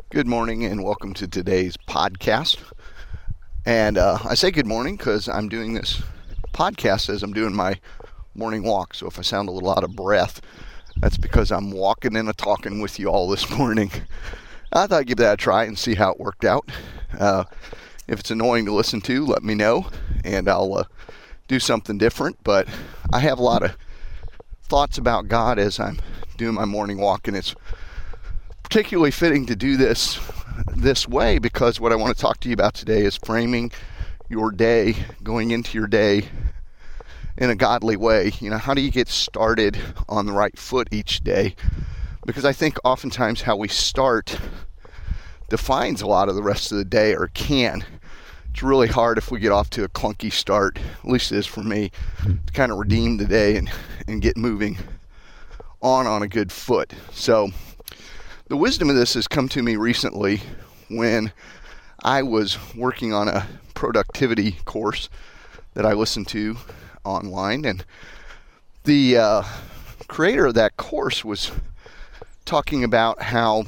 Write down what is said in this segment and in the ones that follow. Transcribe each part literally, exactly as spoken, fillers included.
Good morning and welcome to today's podcast. And uh, I say good morning because I'm doing this podcast as I'm doing my morning walk. So if I sound a little out of breath, that's because I'm walking and a talking with you all this morning. I thought I'd give that a try and see how it worked out. Uh, if it's annoying to listen to, let me know and I'll uh, do something different. But I have a lot of thoughts about God as I'm doing my morning walk, and it's particularly fitting to do this this way because what I want to talk to you about today is framing your day, going into your day in a godly way. You know, how do you get started on the right foot each day? Because I think oftentimes how we start defines a lot of the rest of the day, or can. It's really hard if we get off to a clunky start, at least it is for me, to kind of redeem the day and, and get moving on on a good foot. So the wisdom of this has come to me recently when I was working on a productivity course that I listened to online, and the uh, creator of that course was talking about how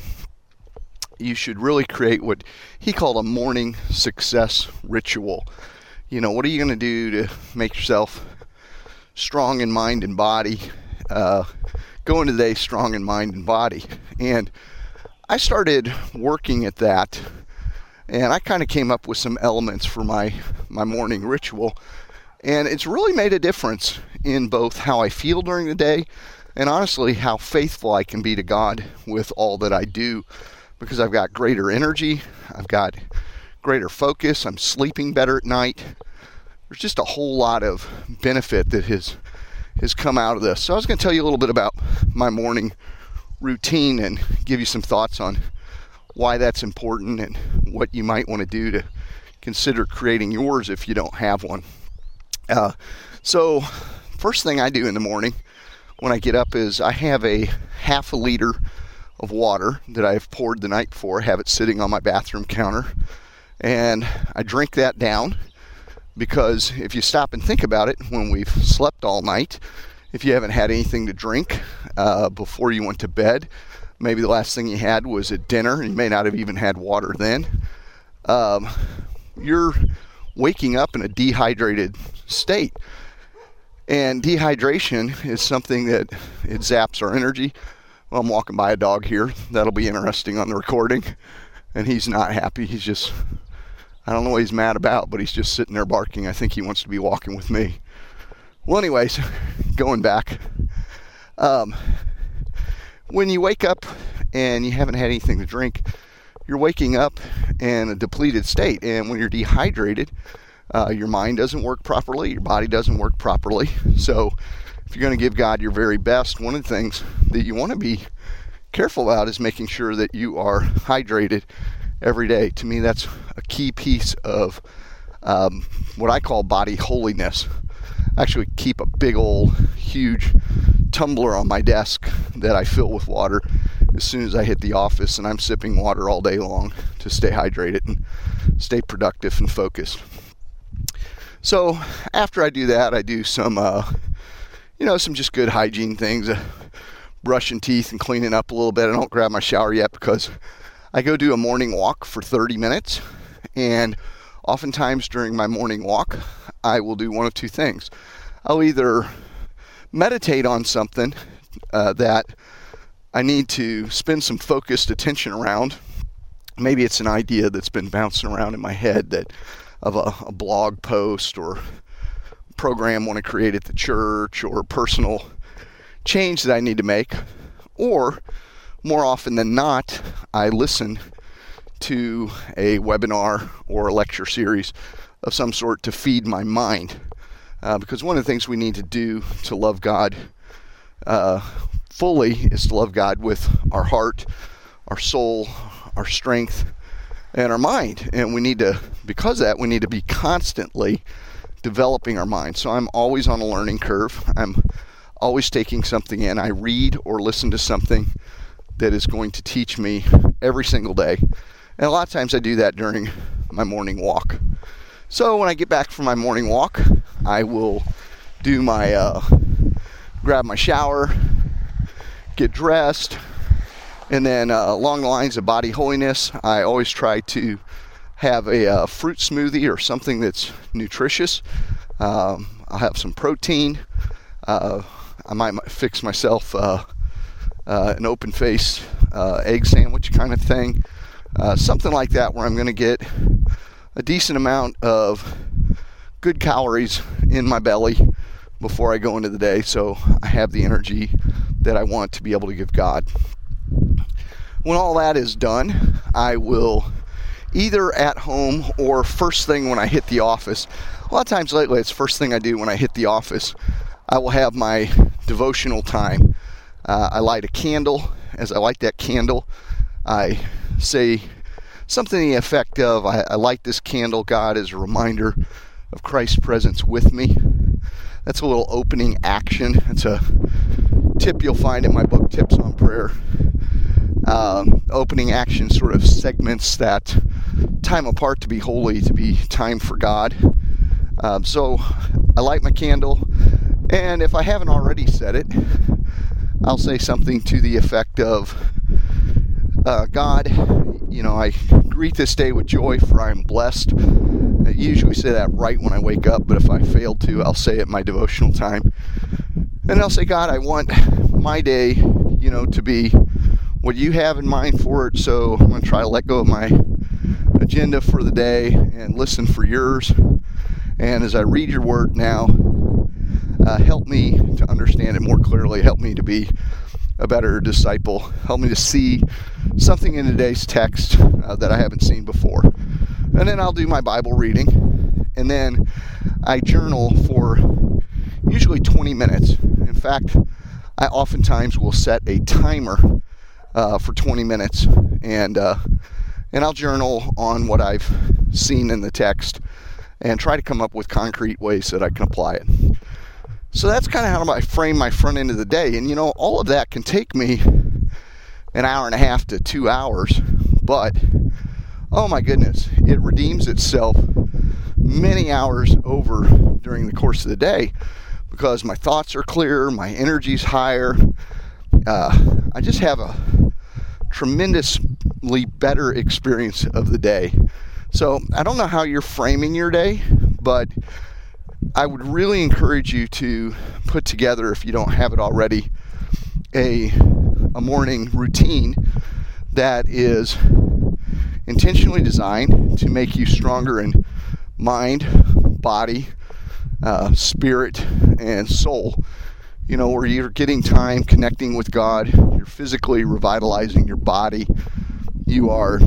you should really create what he called a morning success ritual. You know, what are you going to do to make yourself strong in mind and body, uh, go into the day strong in mind and body? And I started working at that, and I kind of came up with some elements for my, my morning ritual, and it's really made a difference in both how I feel during the day and honestly how faithful I can be to God with all that I do, because I've got greater energy, I've got greater focus, I'm sleeping better at night. There's just a whole lot of benefit that has has come out of this. So I was going to tell you a little bit about my morning routine and give you some thoughts on why that's important and what you might want to do to consider creating yours if you don't have one. Uh, so first thing I do in the morning when I get up is I have a half a liter of water that I've poured the night before, have it sitting on my bathroom counter, and I drink that down. Because if you stop and think about it, when we've slept all night, if you haven't had anything to drink uh, before you went to bed, maybe the last thing you had was at dinner, and you may not have even had water then, um, you're waking up in a dehydrated state. And dehydration is something that it zaps our energy. Well, I'm walking by a dog here. That'll be interesting on the recording. And he's not happy. He's just... I don't know what he's mad about, but he's just sitting there barking. I think he wants to be walking with me. Well, anyways, going back. Um, when you wake up and you haven't had anything to drink, you're waking up in a depleted state. And when you're dehydrated, uh, your mind doesn't work properly, your body doesn't work properly. So if you're going to give God your very best, one of the things that you want to be careful about is making sure that you are hydrated every day. To me, that's a key piece of um, what I call body holiness. I actually keep a big old huge tumbler on my desk that I fill with water as soon as I hit the office, and I'm sipping water all day long to stay hydrated and stay productive and focused. So after I do that, I do some uh, you know some just good hygiene things, uh, brushing teeth and cleaning up a little bit. I don't grab my shower yet because I go do a morning walk for thirty minutes, and oftentimes during my morning walk, I will do one of two things. I'll either meditate on something uh, that I need to spend some focused attention around. Maybe it's an idea that's been bouncing around in my head that of a, a blog post or program I want to create at the church, or a personal change that I need to make. Or more often than not, I listen to a webinar or a lecture series of some sort to feed my mind. Uh, because one of the things we need to do to love God uh, fully is to love God with our heart, our soul, our strength, and our mind. And we need to, because of that, we need to be constantly developing our mind. So I'm always on a learning curve. I'm always taking something in. I read or listen to something that is going to teach me every single day. And a lot of times I do that during my morning walk. So when I get back from my morning walk, I will do my, uh, grab my shower, get dressed, And then uh, along the lines of body holiness, I always try to have a uh, fruit smoothie or something that's nutritious. Um, I'll have some protein. Uh, I might fix myself uh, uh, an open face uh, egg sandwich kind of thing. Uh, something like that where I'm going to get a decent amount of good calories in my belly before I go into the day, so I have the energy that I want to be able to give God. When all that is done, I will either at home or first thing when I hit the office. A lot of times lately, it's first thing I do when I hit the office. I will have my devotional time. Uh, I light a candle. As I light that candle, I say something to the effect of, I, I light this candle, God, as a reminder of Christ's presence with me. That's a little opening action. It's a tip you'll find in my book, Tips on Prayer. Um, opening action sort of segments that time apart to be holy, to be time for God. Um, so I light my candle, and if I haven't already said it, I'll say something to the effect of, uh, God, you know, I greet this day with joy, for I am blessed. I usually say that right when I wake up, but if I fail to, I'll say it in my devotional time. And I'll say, God, I want my day, you know, to be what you have in mind for it, so I'm going to try to let go of my agenda for the day and listen for yours. And as I read your word now, uh, help me to understand it more clearly. Help me to be a better disciple. Help me to see something in today's text uh, that I haven't seen before. And then I'll do my Bible reading. And then I journal for usually twenty minutes. In fact, I oftentimes will set a timer uh, for twenty minutes. And, uh, and I'll journal on what I've seen in the text and try to come up with concrete ways that I can apply it. So that's kind of how I frame my front end of the day. And, you know, all of that can take me an hour and a half to two hours. But, oh my goodness, it redeems itself many hours over during the course of the day because my thoughts are clearer, my energy's higher. Uh, I just have a tremendously better experience of the day. So I don't know how you're framing your day, but I would really encourage you to put together, if you don't have it already, a, a morning routine that is intentionally designed to make you stronger in mind, body, uh, spirit, and soul. You know, where you're getting time connecting with God, you're physically revitalizing your body, you are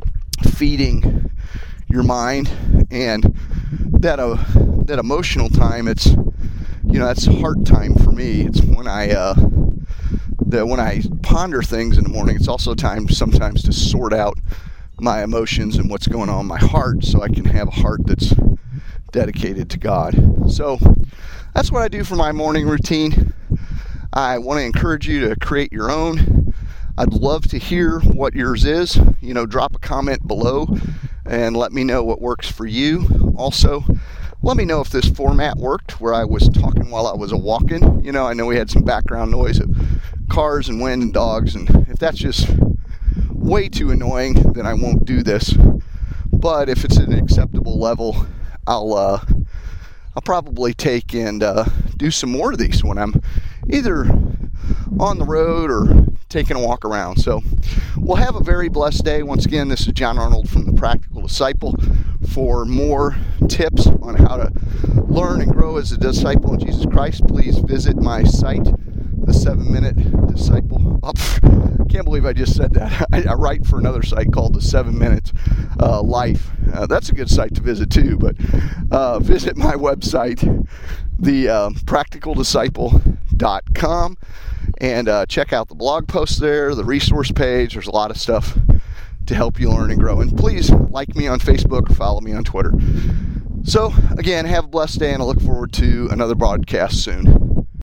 feeding your mind, and that uh, that emotional time, it's, you know, that's heart time for me. It's when I uh, that when I ponder things in the morning. It's also time sometimes to sort out my emotions and what's going on in my heart, so I can have a heart that's dedicated to God. So that's what I do for my morning routine. I want to encourage you to create your own. I'd love to hear what yours is. You know, drop a comment below and let me know what works for you. Also, let me know if this format worked, where I was talking while I was a walking. You know, I know we had some background noise of cars and wind and dogs, and if that's just way too annoying, then I won't do this. But if it's at an acceptable level, I'll uh, I'll probably take and uh, do some more of these when I'm either on the road or taking a walk around. So we'll have a very blessed day. Once again, this is John Arnold from The Practical Disciple. For more tips on how to learn and grow as a disciple of Jesus Christ, please visit my site, The Seven Minute Disciple. Oh, I can't believe I just said that. I, I write for another site called The Seven Minute uh, Life. Uh, that's a good site to visit too, but uh, visit my website, the uh, practical disciple dot com, and uh, check out the blog post there, the resource page. There's a lot of stuff to help you learn and grow. And please like me on Facebook or follow me on Twitter. So again, have a blessed day, and I look forward to another broadcast soon.